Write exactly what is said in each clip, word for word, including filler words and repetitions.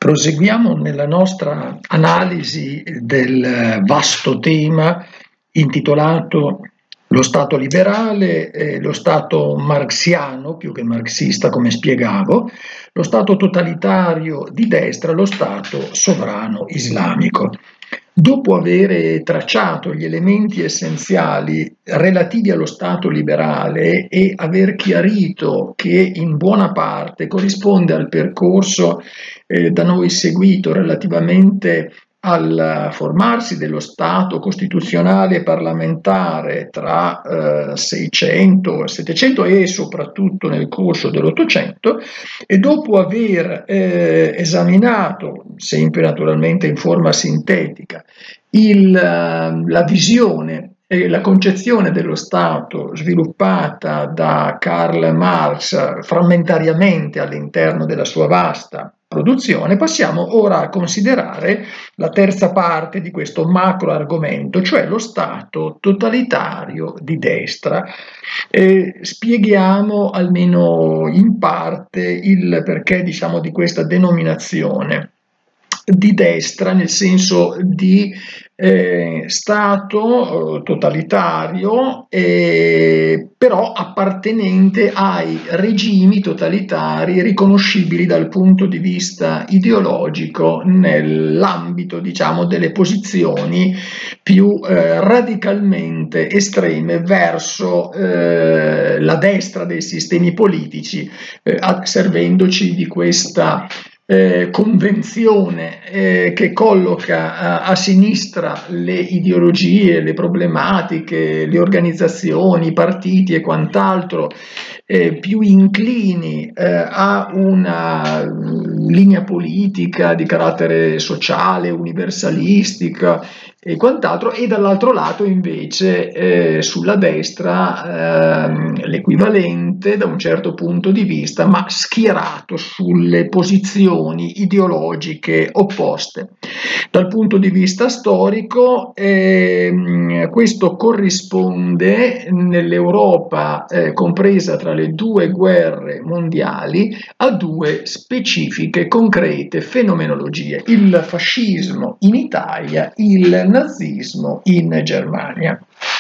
Proseguiamo nella nostra analisi del vasto tema intitolato Lo Stato liberale e lo Stato marxiano, più che marxista come spiegavo, lo Stato totalitario di destra, lo Stato sovrano islamico. Dopo aver tracciato gli elementi essenziali relativi allo Stato liberale e aver chiarito che in buona parte corrisponde al percorso eh, da noi seguito relativamente al formarsi dello Stato costituzionale e parlamentare tra eh, seicento, settecento e soprattutto nel corso dell'Ottocento, e dopo aver eh, esaminato, sempre naturalmente in forma sintetica, il, la visione e la concezione dello Stato sviluppata da Karl Marx frammentariamente all'interno della sua vasta produzione, passiamo ora a considerare la terza parte di questo macro argomento, cioè lo Stato totalitario di destra. E spieghiamo almeno in parte il perché, diciamo, di questa denominazione di destra, nel senso di eh, Stato eh, totalitario, eh, però appartenente ai regimi totalitari riconoscibili dal punto di vista ideologico nell'ambito, diciamo, delle posizioni più eh, radicalmente estreme verso eh, la destra dei sistemi politici, eh, servendoci di questa Eh, convenzione eh, che colloca a, a sinistra le ideologie, le problematiche, le organizzazioni, i partiti e quant'altro eh, più inclini eh, a una linea politica di carattere sociale, universalistica e quant'altro, e dall'altro lato invece eh, sulla destra eh, l'equivalente da un certo punto di vista, ma schierato sulle posizioni ideologiche opposte. Dal punto di vista storico eh, questo corrisponde nell'Europa eh, compresa tra le due guerre mondiali a due specifiche, concrete fenomenologie: il fascismo in Italia, il nazismo in Germania.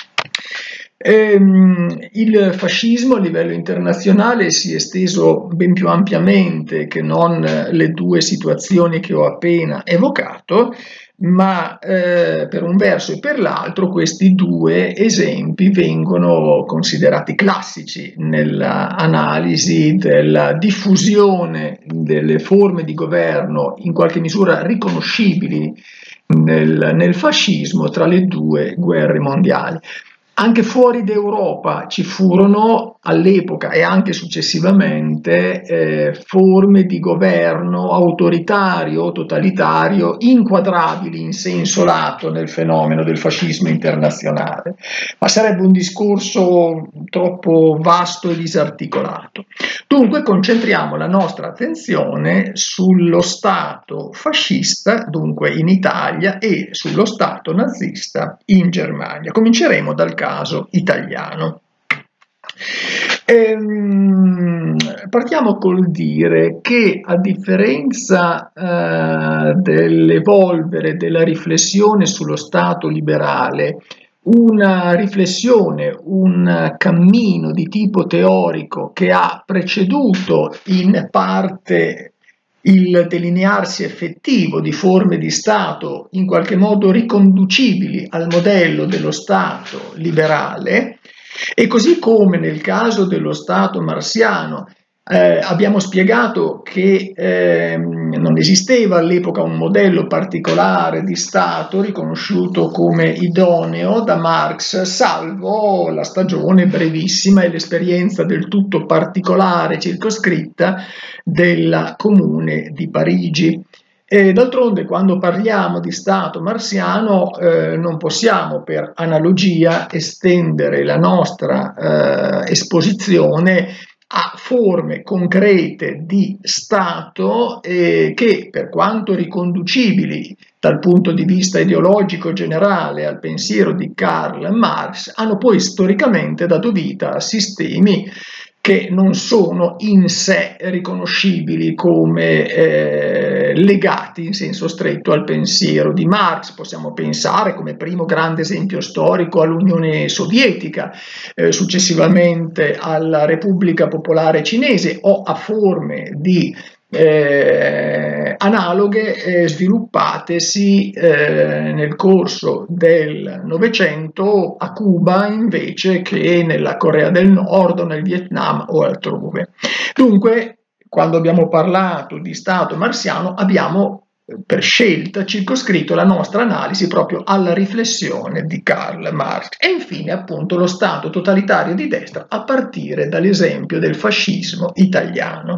Ehm, il fascismo a livello internazionale si è esteso ben più ampiamente che non le due situazioni che ho appena evocato, ma eh, per un verso e per l'altro questi due esempi vengono considerati classici nell'analisi della diffusione delle forme di governo in qualche misura riconoscibili nel, nel fascismo tra le due guerre mondiali. Anche fuori d'Europa ci furono all'epoca e anche successivamente eh, forme di governo autoritario, totalitario, inquadrabili in senso lato nel fenomeno del fascismo internazionale, ma sarebbe un discorso troppo vasto e disarticolato. Dunque concentriamo la nostra attenzione sullo Stato fascista, dunque in Italia, e sullo Stato nazista in Germania. Cominceremo dal caso italiano. Ehm, partiamo col dire che, a differenza eh, dell'evolvere della riflessione sullo Stato liberale, una riflessione, un cammino di tipo teorico che ha preceduto in parte il delinearsi effettivo di forme di Stato in qualche modo riconducibili al modello dello Stato liberale, e così come nel caso dello Stato marxiano eh, abbiamo spiegato che eh, non esisteva all'epoca un modello particolare di Stato riconosciuto come idoneo da Marx, salvo la stagione brevissima e l'esperienza del tutto particolare, circoscritta, della Comune di Parigi. E d'altronde, quando parliamo di Stato marxiano, eh, non possiamo per analogia estendere la nostra eh, esposizione a forme concrete di Stato eh, che, per quanto riconducibili dal punto di vista ideologico generale al pensiero di Karl Marx, hanno poi storicamente dato vita a sistemi che non sono in sé riconoscibili come eh, legati in senso stretto al pensiero di Marx. Possiamo pensare come primo grande esempio storico all'Unione Sovietica, eh, successivamente alla Repubblica Popolare Cinese o a forme di eh, analoghe eh, sviluppatesi eh, nel corso del Novecento a Cuba invece che nella Corea del Nord o nel Vietnam o altrove. Dunque, quando abbiamo parlato di Stato marxiano abbiamo per scelta circoscritto la nostra analisi proprio alla riflessione di Karl Marx e infine appunto lo Stato totalitario di destra a partire dall'esempio del fascismo italiano.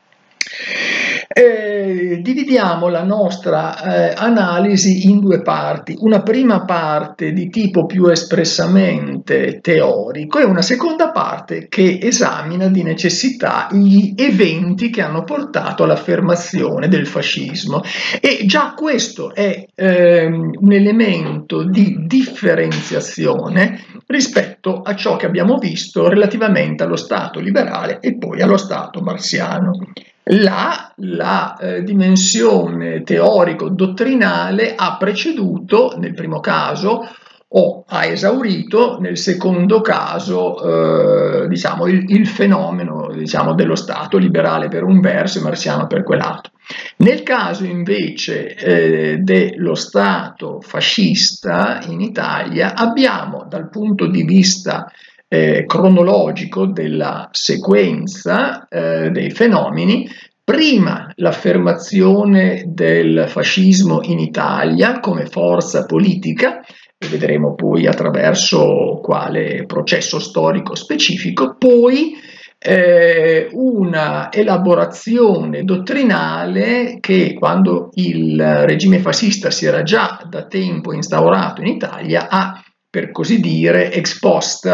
Eh, dividiamo la nostra eh, analisi in due parti, una prima parte di tipo più espressamente teorico e una seconda parte che esamina di necessità gli eventi che hanno portato all'affermazione del fascismo e già questo è ehm, un elemento di differenziazione rispetto a ciò che abbiamo visto relativamente allo Stato liberale e poi allo Stato marxiano. Là la eh, dimensione teorico-dottrinale ha preceduto, nel primo caso, o ha esaurito, nel secondo caso, eh, diciamo, il, il fenomeno diciamo, dello Stato liberale per un verso e marxiano per quell'altro. Nel caso invece eh, dello Stato fascista in Italia abbiamo dal punto di vista Eh, cronologico della sequenza eh, dei fenomeni, prima l'affermazione del fascismo in Italia come forza politica, e vedremo poi attraverso quale processo storico specifico, poi eh, una elaborazione dottrinale che quando il regime fascista si era già da tempo instaurato in Italia ha, per così dire, ex post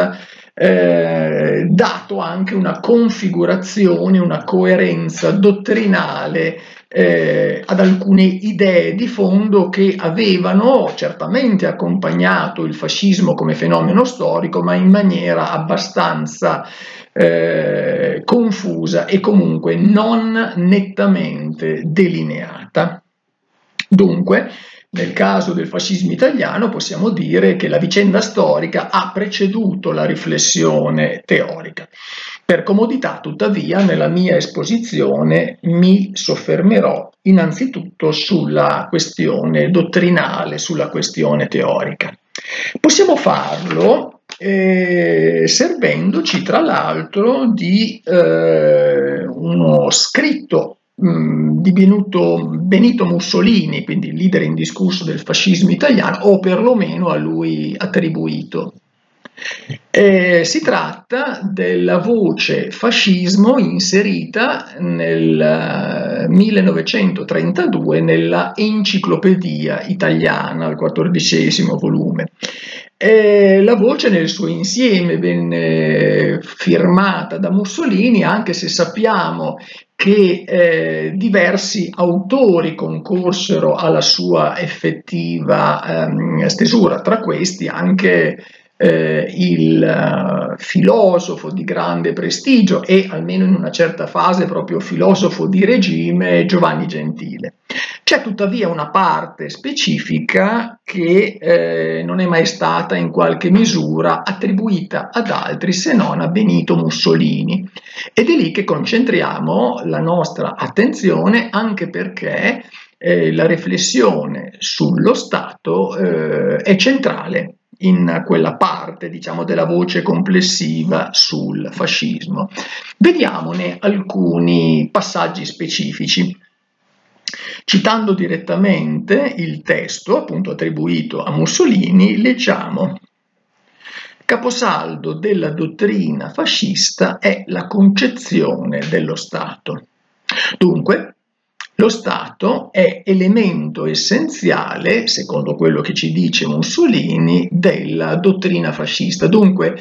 Eh, dato anche una configurazione, una coerenza dottrinale eh, ad alcune idee di fondo che avevano certamente accompagnato il fascismo come fenomeno storico, ma in maniera abbastanza eh, confusa e comunque non nettamente delineata. Dunque, nel caso del fascismo italiano possiamo dire che la vicenda storica ha preceduto la riflessione teorica. Per comodità, tuttavia, nella mia esposizione mi soffermerò innanzitutto sulla questione dottrinale, sulla questione teorica. Possiamo farlo eh, servendoci tra l'altro di eh, uno scritto di Benito, Benito Mussolini, quindi il leader indiscusso del fascismo italiano, o perlomeno a lui attribuito. Eh, si tratta della voce fascismo inserita nel millenovecentotrentadue nella Enciclopedia Italiana, al quattordicesimo volume. Eh, la voce nel suo insieme venne firmata da Mussolini, anche se sappiamo che eh, diversi autori concorsero alla sua effettiva ehm, stesura, tra questi anche eh, il uh, filosofo di grande prestigio e almeno in una certa fase proprio filosofo di regime Giovanni Gentile. C'è tuttavia una parte specifica che eh, non è mai stata in qualche misura attribuita ad altri se non a Benito Mussolini ed è lì che concentriamo la nostra attenzione anche perché eh, la riflessione sullo Stato eh, è centrale in quella parte, diciamo, della voce complessiva sul fascismo. Vediamone alcuni passaggi specifici. Citando direttamente il testo, appunto attribuito a Mussolini, leggiamo: caposaldo della dottrina fascista è la concezione dello Stato. Dunque, lo Stato è elemento essenziale, secondo quello che ci dice Mussolini, della dottrina fascista. Dunque,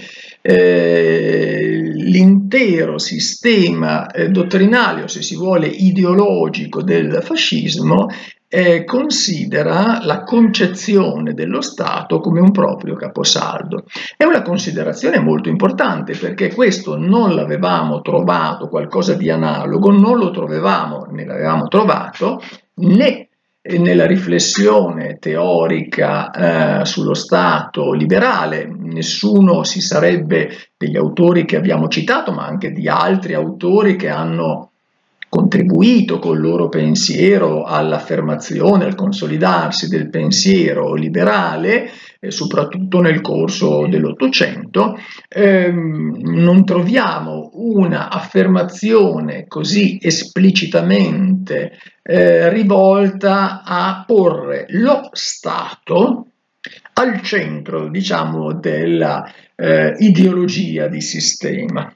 eh, l'intero sistema eh, dottrinale, o se si vuole ideologico del fascismo, eh, considera la concezione dello Stato come un proprio caposaldo. È una considerazione molto importante perché questo non l'avevamo trovato, qualcosa di analogo, non lo trovavamo, ne l'avevamo trovato né nella riflessione teorica eh, sullo Stato liberale. Nessuno si sarebbe, degli autori che abbiamo citato, ma anche di altri autori che hanno contribuito col loro pensiero all'affermazione, al consolidarsi del pensiero liberale, eh, soprattutto nel corso dell'Ottocento, ehm, non troviamo una affermazione così esplicitamente eh, rivolta a porre lo Stato al centro, diciamo, della eh, ideologia di sistema.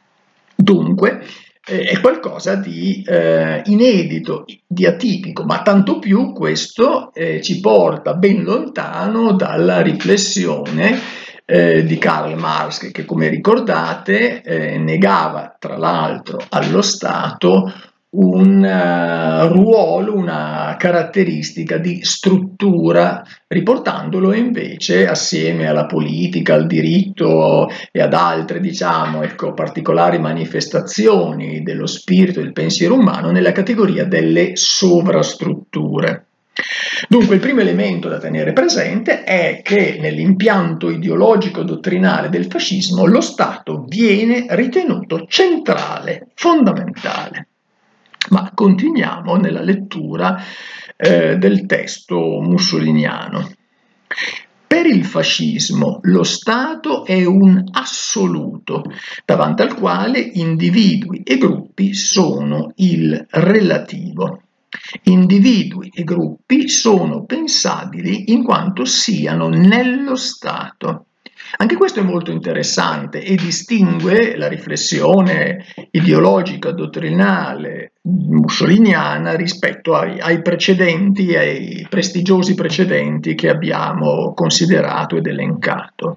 Dunque, eh, è qualcosa di eh, inedito, di atipico, ma tanto più questo eh, ci porta ben lontano dalla riflessione eh, di Karl Marx, che come ricordate eh, negava tra l'altro allo Stato un uh, ruolo, una caratteristica di struttura, riportandolo invece assieme alla politica, al diritto e ad altre, diciamo, ecco, particolari manifestazioni dello spirito e del pensiero umano nella categoria delle sovrastrutture. Dunque il primo elemento da tenere presente è che nell'impianto ideologico dottrinale del fascismo lo Stato viene ritenuto centrale, fondamentale. Ma continuiamo nella lettura eh, del testo mussoliniano. Per il fascismo lo Stato è un assoluto, davanti al quale individui e gruppi sono il relativo. Individui e gruppi sono pensabili in quanto siano nello Stato. Anche questo è molto interessante e distingue la riflessione ideologica, dottrinale, mussoliniana rispetto ai, ai precedenti, ai prestigiosi precedenti che abbiamo considerato ed elencato.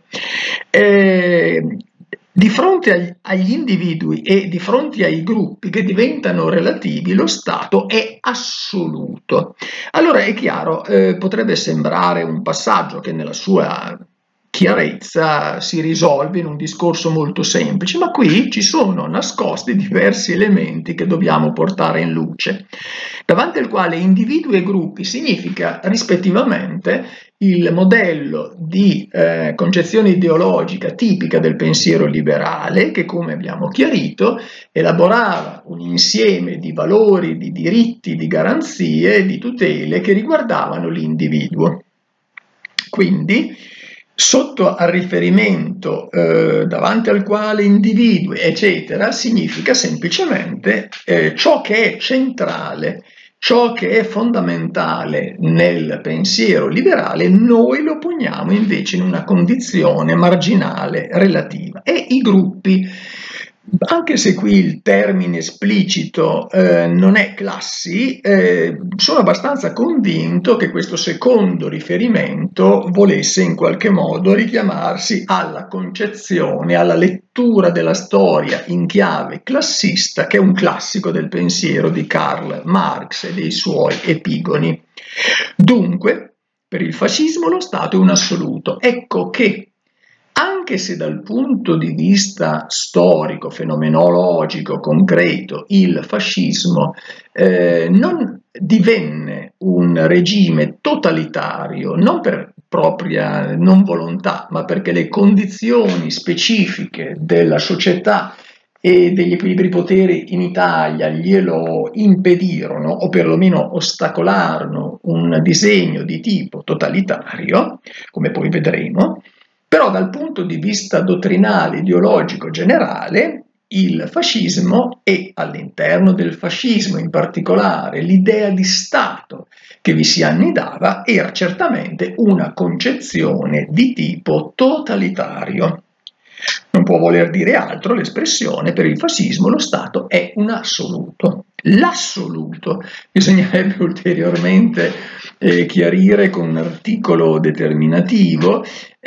Eh, di fronte agli, agli individui e di fronte ai gruppi che diventano relativi, lo Stato è assoluto. Allora è chiaro, eh, potrebbe sembrare un passaggio che nella sua chiarezza si risolve in un discorso molto semplice, ma qui ci sono nascosti diversi elementi che dobbiamo portare in luce, davanti al quale individui e gruppi significa rispettivamente il modello di eh, concezione ideologica tipica del pensiero liberale che, come abbiamo chiarito, elaborava un insieme di valori, di diritti, di garanzie, di tutele che riguardavano l'individuo. Quindi, sotto al riferimento eh, davanti al quale individui, eccetera, significa semplicemente eh, ciò che è centrale, ciò che è fondamentale nel pensiero liberale, noi lo poniamo invece in una condizione marginale, relativa. E i gruppi, anche se qui il termine esplicito eh, non è classi, eh, sono abbastanza convinto che questo secondo riferimento volesse in qualche modo richiamarsi alla concezione, alla lettura della storia in chiave classista, che è un classico del pensiero di Karl Marx e dei suoi epigoni. Dunque, per il fascismo lo Stato è un assoluto. Ecco che anche se dal punto di vista storico, fenomenologico, concreto, il fascismo eh, non divenne un regime totalitario, non per propria non volontà, ma perché le condizioni specifiche della società e degli equilibri poteri in Italia glielo impedirono, o perlomeno ostacolarono un disegno di tipo totalitario, come poi vedremo. Però dal punto di vista dottrinale, ideologico, generale, il fascismo e all'interno del fascismo in particolare l'idea di Stato che vi si annidava era certamente una concezione di tipo totalitario. Non può voler dire altro l'espressione per il fascismo lo Stato è un assoluto. L'assoluto bisognerebbe ulteriormente eh, chiarire con un articolo determinativo,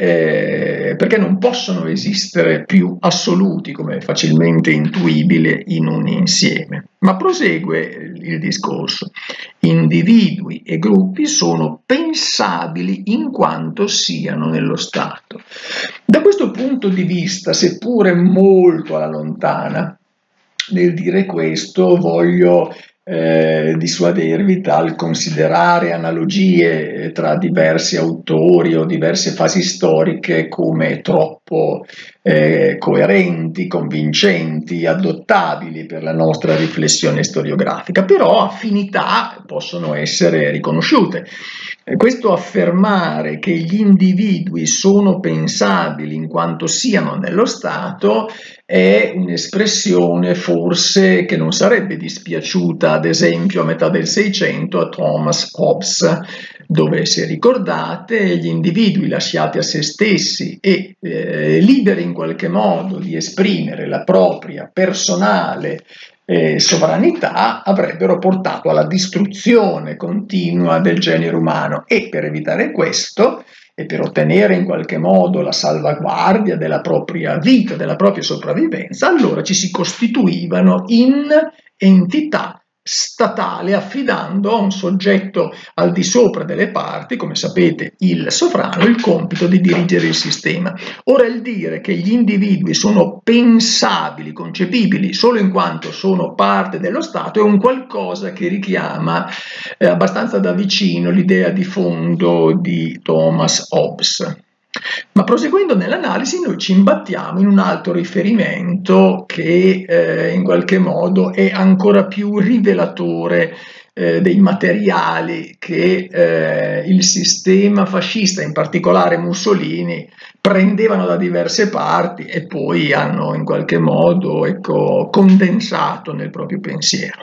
eh, perché non possono esistere più assoluti, come è facilmente intuibile, in un insieme. Ma prosegue il discorso. Individui e gruppi sono pensabili in quanto siano nello Stato. Da questo punto di vista, seppure molto alla lontana, nel dire questo voglio eh, dissuadervi dal considerare analogie tra diversi autori o diverse fasi storiche come troppo eh, coerenti, convincenti, adottabili per la nostra riflessione storiografica, però affinità possono essere riconosciute. Questo affermare che gli individui sono pensabili in quanto siano nello Stato è un'espressione forse che non sarebbe dispiaciuta, ad esempio, a metà del Seicento a Thomas Hobbes, dove, se ricordate, gli individui lasciati a se stessi e eh, liberi in qualche modo di esprimere la propria personale eh, sovranità avrebbero portato alla distruzione continua del genere umano, e per evitare questo e per ottenere in qualche modo la salvaguardia della propria vita, della propria sopravvivenza, allora ci si costituivano in entità statale, affidando a un soggetto al di sopra delle parti, come sapete il sovrano, il compito di dirigere il sistema. Ora, il dire che gli individui sono pensabili, concepibili solo in quanto sono parte dello Stato è un qualcosa che richiama eh, abbastanza da vicino l'idea di fondo di Thomas Hobbes. Ma proseguendo nell'analisi, noi ci imbattiamo in un altro riferimento che eh, in qualche modo è ancora più rivelatore eh, dei materiali che eh, il sistema fascista, in particolare Mussolini, prendevano da diverse parti e poi hanno in qualche modo, ecco, condensato nel proprio pensiero.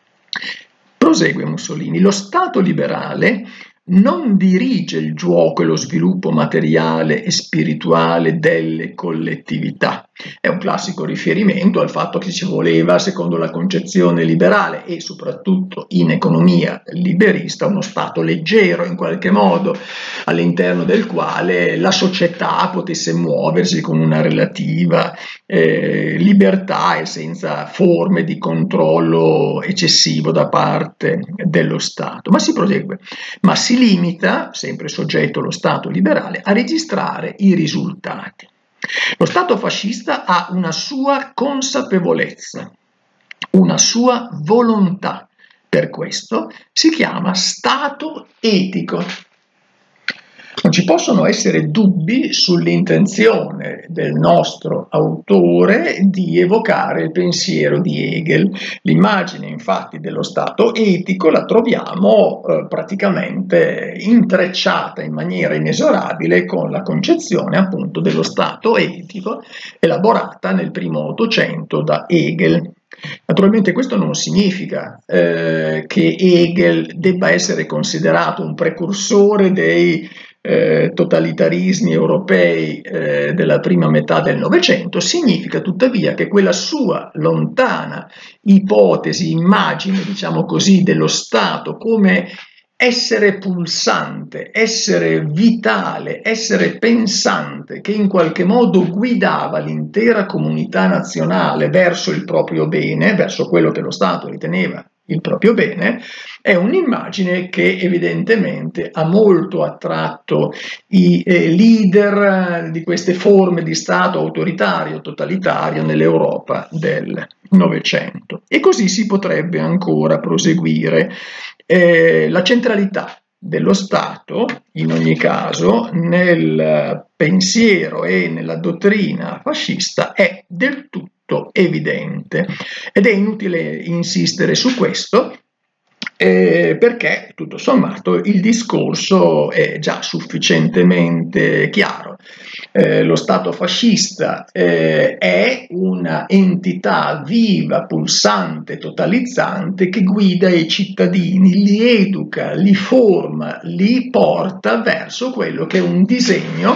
Prosegue Mussolini: lo Stato liberale non dirige il gioco e lo sviluppo materiale e spirituale delle collettività. È un classico riferimento al fatto che ci voleva, secondo la concezione liberale e soprattutto in economia liberista, uno Stato leggero in qualche modo, all'interno del quale la società potesse muoversi con una relativa eh, libertà e senza forme di controllo eccessivo da parte dello Stato. Ma si prosegue, ma si limita, sempre soggetto lo Stato liberale, a registrare i risultati. Lo Stato fascista ha una sua consapevolezza, una sua volontà. Per questo si chiama Stato etico. Non ci possono essere dubbi sull'intenzione del nostro autore di evocare il pensiero di Hegel. L'immagine, infatti, dello Stato etico la troviamo eh, praticamente intrecciata in maniera inesorabile con la concezione, appunto, dello Stato etico elaborata nel primo Ottocento da Hegel. Naturalmente questo non significa eh, che Hegel debba essere considerato un precursore dei eh, totalitarismi europei eh, della prima metà del Novecento, significa tuttavia che quella sua lontana ipotesi, immagine, diciamo così, dello Stato come essere pulsante, essere vitale, essere pensante, che in qualche modo guidava l'intera comunità nazionale verso il proprio bene, verso quello che lo Stato riteneva il proprio bene, è un'immagine che evidentemente ha molto attratto i eh, leader di queste forme di Stato autoritario, totalitario nell'Europa del Novecento. E così si potrebbe ancora proseguire. Eh, la centralità dello Stato, in ogni caso, nel pensiero e nella dottrina fascista è del tutto evidente ed è inutile insistere su questo eh, perché tutto sommato il discorso è già sufficientemente chiaro. Eh, lo Stato fascista eh, è una entità viva, pulsante, totalizzante che guida i cittadini, li educa, li forma, li porta verso quello che è un disegno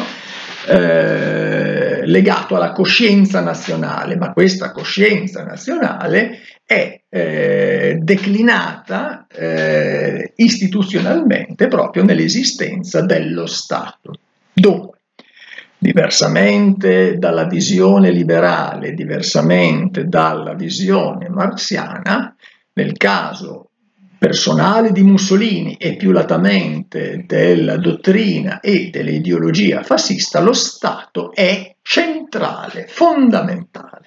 eh, legato alla coscienza nazionale, ma questa coscienza nazionale è eh, eh, declinata eh, istituzionalmente proprio nell'esistenza dello Stato. Dunque, diversamente dalla visione liberale, diversamente dalla visione marxiana, nel caso personale di Mussolini e più latamente della dottrina e dell'ideologia fascista, lo Stato è centrale, fondamentale.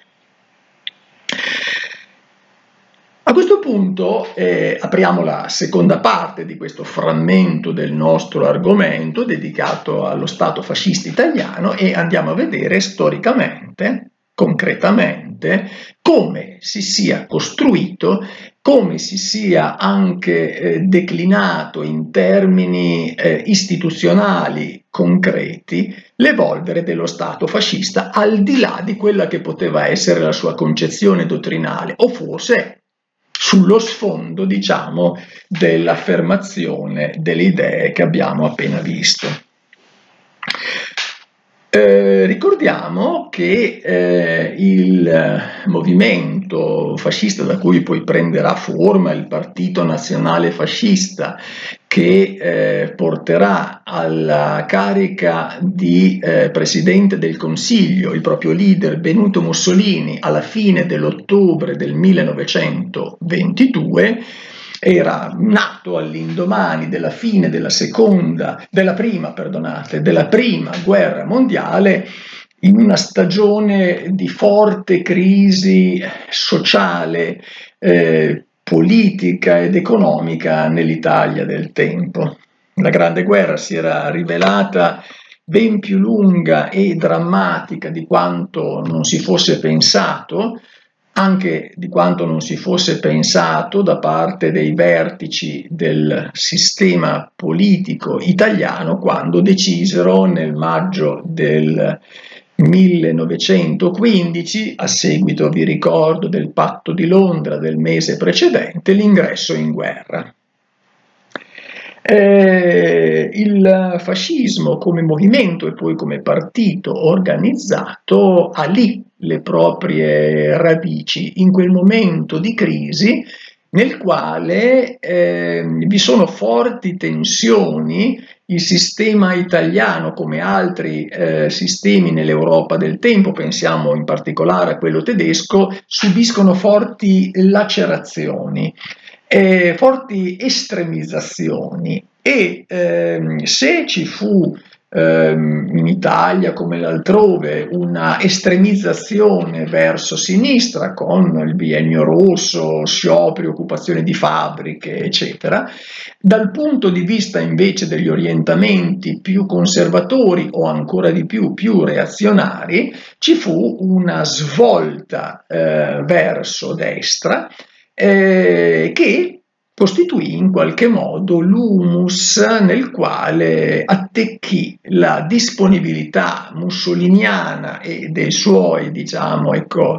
A questo punto eh, apriamo la seconda parte di questo frammento del nostro argomento dedicato allo Stato fascista italiano e andiamo a vedere storicamente, concretamente, come si sia costruito, come si sia anche eh, declinato in termini eh, istituzionali concreti l'evolvere dello Stato fascista al di là di quella che poteva essere la sua concezione dottrinale o forse sullo sfondo, diciamo, dell'affermazione delle idee che abbiamo appena visto. Eh, ricordiamo che eh, il movimento fascista da cui poi prenderà forma il Partito Nazionale Fascista, che eh, porterà alla carica di eh, Presidente del Consiglio il proprio leader Benito Mussolini alla fine dell'ottobre del millenovecentoventidue, era nato all'indomani della fine della seconda, della prima, perdonate, della prima guerra mondiale, in una stagione di forte crisi sociale, eh, politica ed economica nell'Italia del tempo. La Grande Guerra si era rivelata ben più lunga e drammatica di quanto non si fosse pensato, anche di quanto non si fosse pensato da parte dei vertici del sistema politico italiano quando decisero nel maggio del millenovecentoquindici, a seguito, vi ricordo, del patto di Londra del mese precedente, l'ingresso in guerra. Eh, il fascismo come movimento e poi come partito organizzato ha lì le proprie radici, in quel momento di crisi nel quale eh, vi sono forti tensioni. Il sistema italiano, come altri eh, sistemi nell'Europa del tempo, pensiamo in particolare a quello tedesco, subiscono forti lacerazioni. Eh, forti estremizzazioni e ehm, se ci fu ehm, in Italia come altrove una estremizzazione verso sinistra con il biennio rosso, scioperi, occupazione di fabbriche, eccetera, dal punto di vista invece degli orientamenti più conservatori o ancora di più più reazionari, ci fu una svolta eh, verso destra Eh, che costituì in qualche modo l'humus nel quale attecchì la disponibilità mussoliniana e dei suoi, diciamo, ecco,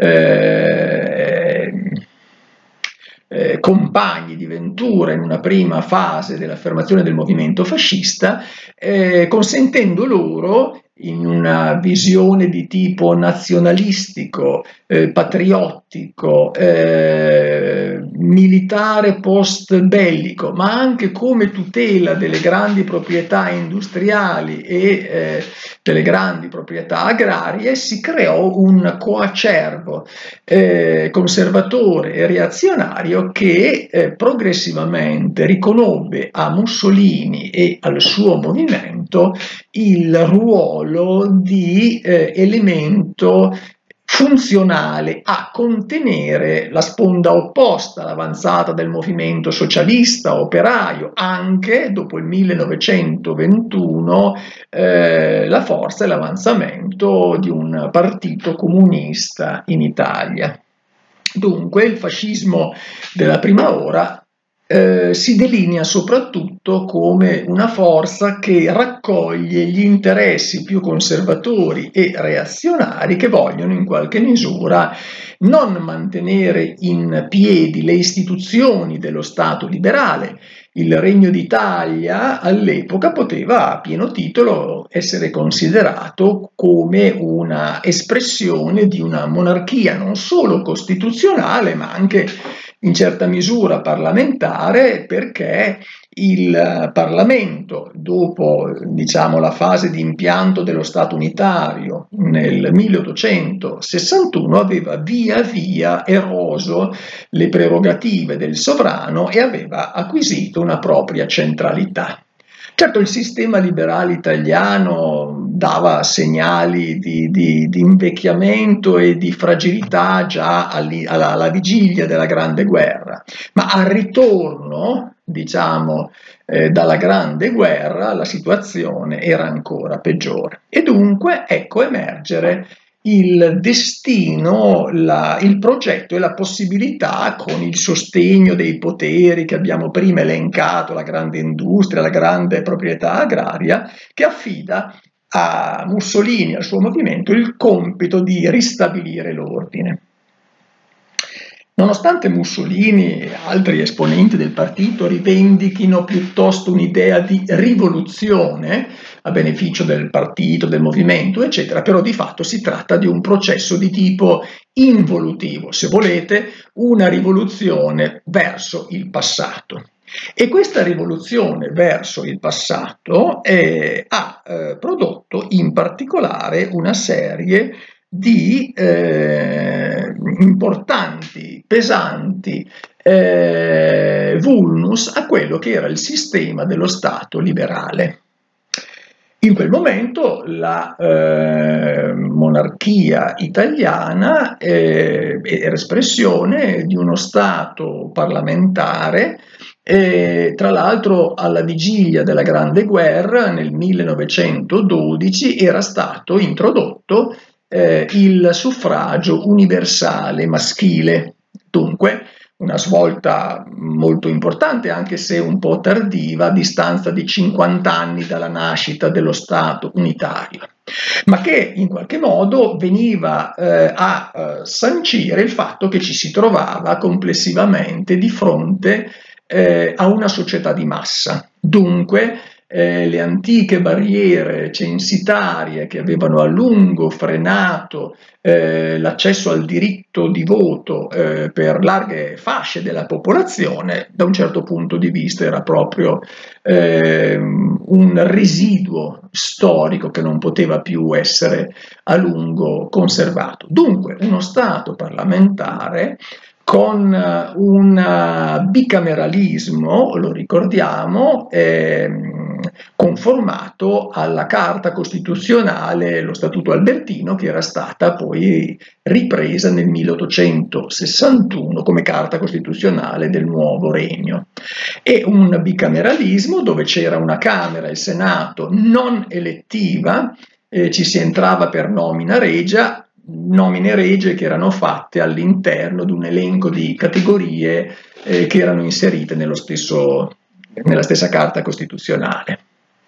eh, eh, compagni di Ventura in una prima fase dell'affermazione del movimento fascista, eh, consentendo loro in una visione di tipo nazionalistico, eh, patriottico, eh, militare post bellico, ma anche come tutela delle grandi proprietà industriali e eh, delle grandi proprietà agrarie, si creò un coacervo eh, conservatore e reazionario che eh, progressivamente riconobbe a Mussolini e al suo movimento il ruolo di eh, elemento funzionale a contenere la sponda opposta, l'avanzata del movimento socialista operaio, anche dopo il millenovecentoventuno eh, la forza e l'avanzamento di un partito comunista in Italia. Dunque il fascismo della prima ora Eh, si delinea soprattutto come una forza che raccoglie gli interessi più conservatori e reazionari che vogliono in qualche misura non mantenere in piedi le istituzioni dello Stato liberale. Il Regno d'Italia all'epoca poteva a pieno titolo essere considerato come una espressione di una monarchia non solo costituzionale ma anche in certa misura parlamentare, perché il Parlamento, dopo diciamo, la fase di impianto dello Stato unitario nel milleottocentosessantuno, aveva via via eroso le prerogative del sovrano e aveva acquisito una propria centralità. Certo, il sistema liberale italiano dava segnali di, di, di invecchiamento e di fragilità già alli, alla, alla vigilia della Grande Guerra, ma al ritorno, diciamo, eh, dalla Grande Guerra la situazione era ancora peggiore. E dunque ecco emergere il destino, la, il progetto e la possibilità, con il sostegno dei poteri che abbiamo prima elencato, la grande industria, la grande proprietà agraria, che affida a Mussolini e al suo movimento il compito di ristabilire l'ordine. Nonostante Mussolini e altri esponenti del partito rivendichino piuttosto un'idea di rivoluzione a beneficio del partito, del movimento, eccetera, però di fatto si tratta di un processo di tipo involutivo, se volete, una rivoluzione verso il passato. E questa rivoluzione verso il passato eh, ha eh, prodotto in particolare una serie di eh, importanti, pesanti eh, vulnus a quello che era il sistema dello Stato liberale. In quel momento la eh, monarchia italiana eh, era espressione di uno Stato parlamentare. E, tra l'altro, alla vigilia della Grande Guerra, nel millenovecentododici, era stato introdotto eh, il suffragio universale maschile. Dunque, una svolta molto importante, anche se un po' tardiva, a distanza di cinquanta anni dalla nascita dello Stato unitario, ma che in qualche modo veniva eh, a eh, sancire il fatto che ci si trovava complessivamente di fronte eh, a una società di massa. Dunque, eh, le antiche barriere censitarie che avevano a lungo frenato eh, l'accesso al diritto di voto eh, per larghe fasce della popolazione, da un certo punto di vista era proprio eh, un residuo storico che non poteva più essere a lungo conservato. Dunque, uno Stato parlamentare con un bicameralismo, lo ricordiamo, ehm, conformato alla Carta Costituzionale, lo Statuto Albertino, che era stata poi ripresa nel milleottocentosessantuno come Carta Costituzionale del nuovo regno. E un bicameralismo dove c'era una Camera, il Senato, non elettiva, eh, ci si entrava per nomina regia, nomine regie che erano fatte all'interno di un elenco di categorie eh, che erano inserite nello stesso, nella stessa Carta Costituzionale.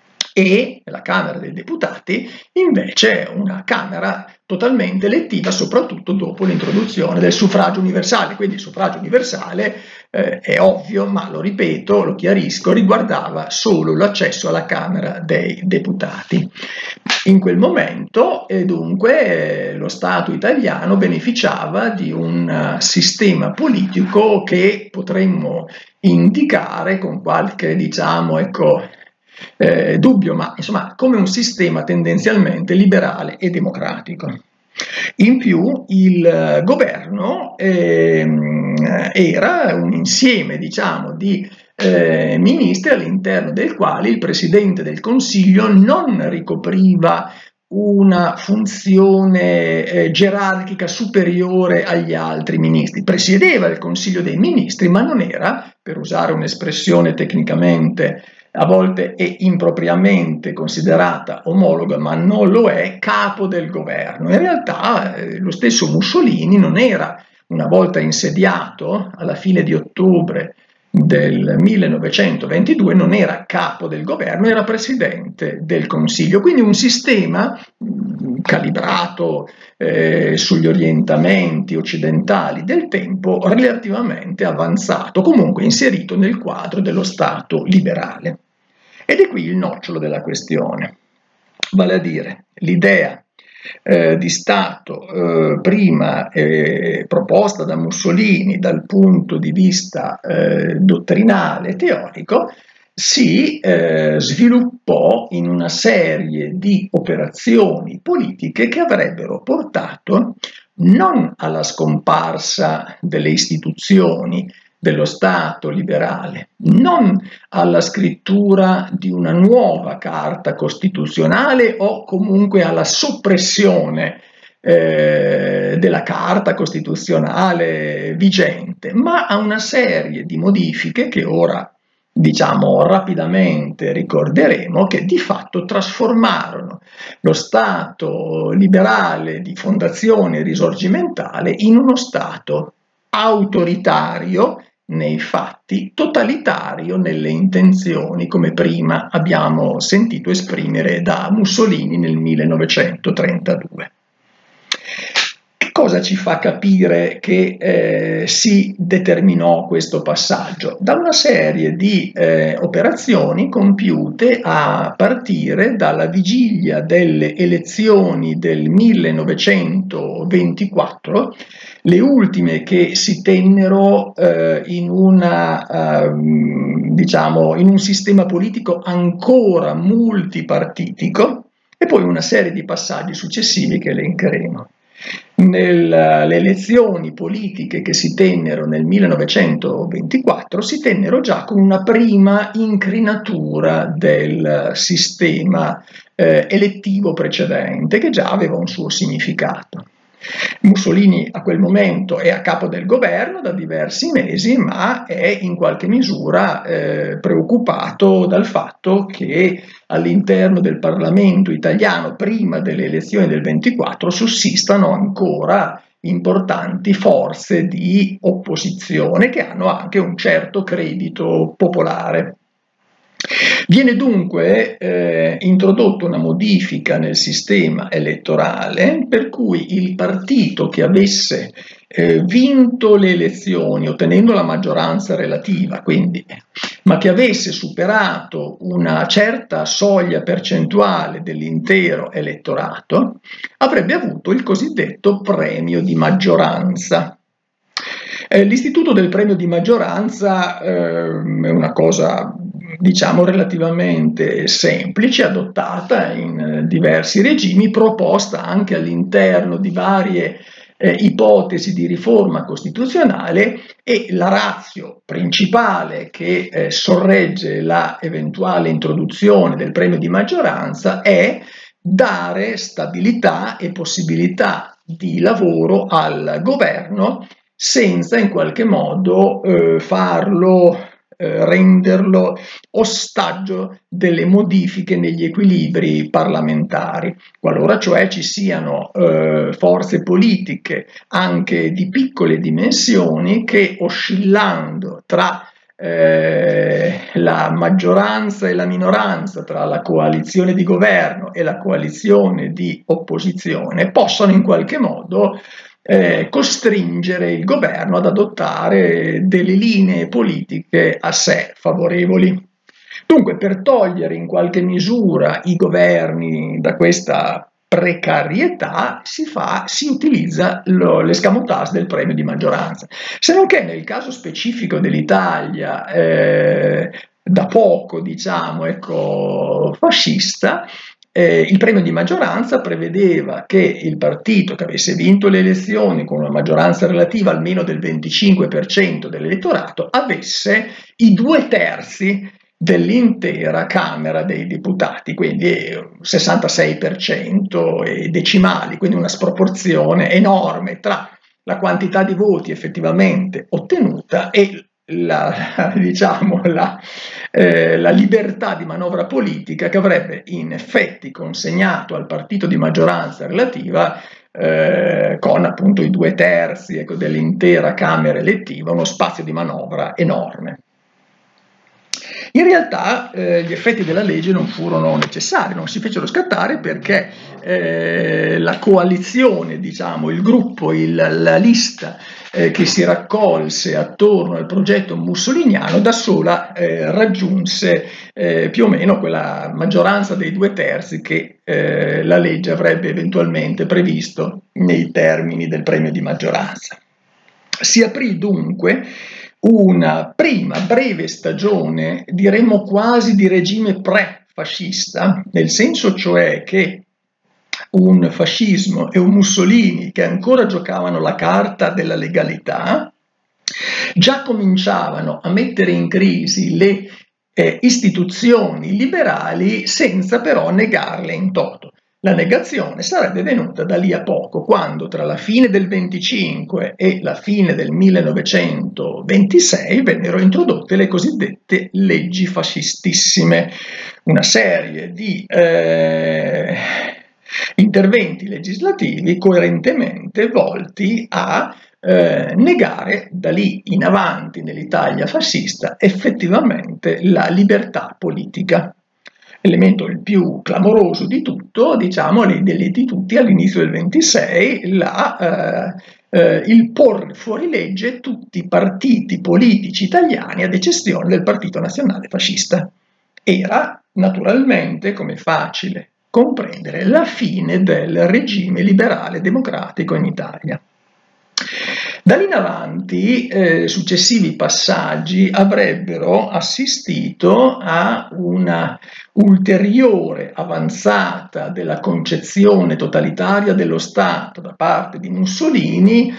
E la Camera dei Deputati invece è una Camera totalmente elettiva, soprattutto dopo l'introduzione del suffragio universale. Quindi il suffragio universale eh, è ovvio, ma lo ripeto, lo chiarisco, riguardava solo l'accesso alla Camera dei Deputati. In quel momento e dunque lo Stato italiano beneficiava di un sistema politico che potremmo indicare con qualche, diciamo, ecco, eh, dubbio, ma insomma come un sistema tendenzialmente liberale e democratico. In più il governo eh, era un insieme, diciamo, di eh, ministri all'interno del quale il Presidente del Consiglio non ricopriva una funzione eh, gerarchica superiore agli altri ministri. Presiedeva il Consiglio dei Ministri, ma non era, per usare un'espressione tecnicamente a volte è impropriamente considerata omologa, ma non lo è, capo del governo. In realtà eh, lo stesso Mussolini non era, una volta insediato alla fine di ottobre del millenovecentoventidue, non era capo del governo, era presidente del Consiglio. Quindi un sistema mh, calibrato eh, sugli orientamenti occidentali del tempo, relativamente avanzato, comunque inserito nel quadro dello Stato liberale. Ed è qui il nocciolo della questione, vale a dire l'idea eh, di Stato, eh, prima eh, proposta da Mussolini dal punto di vista eh, dottrinale e teorico, si eh, sviluppò in una serie di operazioni politiche che avrebbero portato non alla scomparsa delle istituzioni dello Stato liberale, non alla scrittura di una nuova carta costituzionale o comunque alla soppressione eh, della carta costituzionale vigente, ma a una serie di modifiche che ora diciamo rapidamente ricorderemo, che di fatto trasformarono lo Stato liberale di fondazione risorgimentale in uno Stato autoritario nei fatti, totalitario nelle intenzioni, come prima abbiamo sentito esprimere da Mussolini nel millenovecentotrentadue. Che cosa ci fa capire che eh, si determinò questo passaggio? Da una serie di eh, operazioni compiute a partire dalla vigilia delle elezioni del millenovecentoventiquattro, le ultime che si tennero eh, in, una, eh, diciamo, in un sistema politico ancora multipartitico, e poi una serie di passaggi successivi che elencheremo. Nelle elezioni politiche che si tennero nel millenovecentoventiquattro si tennero già con una prima incrinatura del sistema eh, elettivo precedente, che già aveva un suo significato. Mussolini a quel momento è a capo del governo da diversi mesi, ma è in qualche misura eh, preoccupato dal fatto che all'interno del Parlamento italiano, prima delle elezioni del ventiquattro, sussistano ancora importanti forze di opposizione che hanno anche un certo credito popolare. Viene dunque eh, introdotta una modifica nel sistema elettorale per cui il partito che avesse eh, vinto le elezioni ottenendo la maggioranza relativa, quindi, ma che avesse superato una certa soglia percentuale dell'intero elettorato, avrebbe avuto il cosiddetto premio di maggioranza. Eh, l'istituto del premio di maggioranza eh, è una cosa diciamo relativamente semplice, adottata in eh, diversi regimi, proposta anche all'interno di varie eh, ipotesi di riforma costituzionale, e la ratio principale che eh, sorregge la eventuale introduzione del premio di maggioranza è dare stabilità e possibilità di lavoro al governo senza in qualche modo eh, farlo, eh, renderlo ostaggio delle modifiche negli equilibri parlamentari. Qualora cioè ci siano eh, forze politiche anche di piccole dimensioni che, oscillando tra eh, la maggioranza e la minoranza, tra la coalizione di governo e la coalizione di opposizione, possono in qualche modo Eh, costringere il governo ad adottare delle linee politiche a sé favorevoli. Dunque, per togliere in qualche misura i governi da questa precarietà si, fa, si utilizza l'escamotage del premio di maggioranza. Se non che nel caso specifico dell'Italia, eh, da poco diciamo ecco, fascista, eh, il premio di maggioranza prevedeva che il partito che avesse vinto le elezioni con una maggioranza relativa almeno del venticinque per cento dell'elettorato avesse i due terzi dell'intera Camera dei Deputati, quindi sessantasei per cento e decimali, quindi una sproporzione enorme tra la quantità di voti effettivamente ottenuta e la, diciamo, la, eh, la libertà di manovra politica che avrebbe in effetti consegnato al partito di maggioranza relativa eh, con appunto i due terzi ecco, dell'intera Camera elettiva uno spazio di manovra enorme. In realtà eh, gli effetti della legge non furono necessari, non si fecero scattare perché eh, la coalizione, diciamo, il gruppo, il, la lista eh, che si raccolse attorno al progetto mussoliniano da sola eh, raggiunse eh, più o meno quella maggioranza dei due terzi che eh, la legge avrebbe eventualmente previsto nei termini del premio di maggioranza. Si aprì dunque una prima breve stagione, diremmo quasi di regime pre-fascista, nel senso cioè che un fascismo e un Mussolini che ancora giocavano la carta della legalità, già cominciavano a mettere in crisi le eh, istituzioni liberali senza però negarle in toto. La negazione sarebbe venuta da lì a poco, quando tra la fine del venticinque e la fine del millenovecentoventisei vennero introdotte le cosiddette leggi fascistissime, una serie di eh, interventi legislativi coerentemente volti a eh, negare da lì in avanti nell'Italia fascista effettivamente la libertà politica. Elemento il più clamoroso di tutto, diciamo, di, di tutti all'inizio del ventisei, la, eh, eh, il porre fuori legge tutti i partiti politici italiani ad eccezione del Partito Nazionale Fascista. Era naturalmente, come è facile comprendere, la fine del regime liberale democratico in Italia. Da lì in avanti eh, successivi passaggi avrebbero assistito a una ulteriore avanzata della concezione totalitaria dello Stato da parte di Mussolini,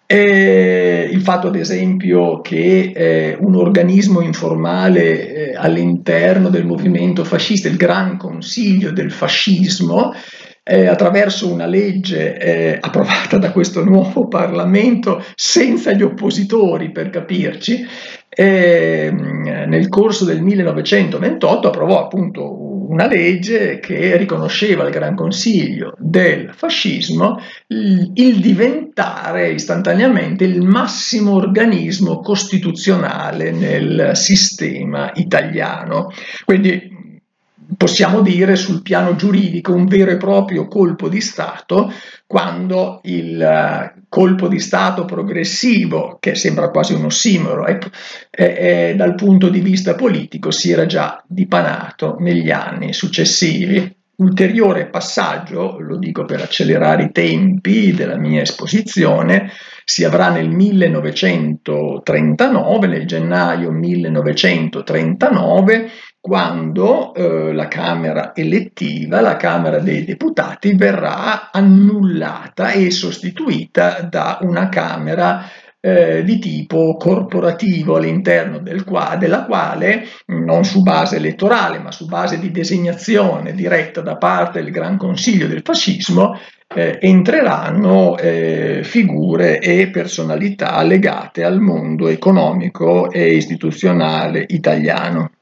eh, il fatto ad esempio che eh, un organismo informale eh, all'interno del movimento fascista, il Gran Consiglio del Fascismo, Eh, attraverso una legge eh, approvata da questo nuovo Parlamento senza gli oppositori, per capirci, eh, nel corso del millenovecentoventotto approvò appunto una legge che riconosceva al Gran Consiglio del Fascismo il, il diventare istantaneamente il massimo organismo costituzionale nel sistema italiano. Quindi possiamo dire sul piano giuridico un vero e proprio colpo di Stato, quando il uh, colpo di Stato progressivo, che sembra quasi un ossimoro, ecco, eh, eh, dal punto di vista politico si era già dipanato negli anni successivi. Ulteriore passaggio, lo dico per accelerare i tempi della mia esposizione, si avrà nel millenovecentotrentanove, nel gennaio millenovecentotrentanove, quando eh, la Camera elettiva, la Camera dei Deputati, verrà annullata e sostituita da una Camera eh, di tipo corporativo, all'interno del qua, della quale, non su base elettorale, ma su base di designazione diretta da parte del Gran Consiglio del Fascismo, eh, entreranno eh, figure e personalità legate al mondo economico e istituzionale italiano.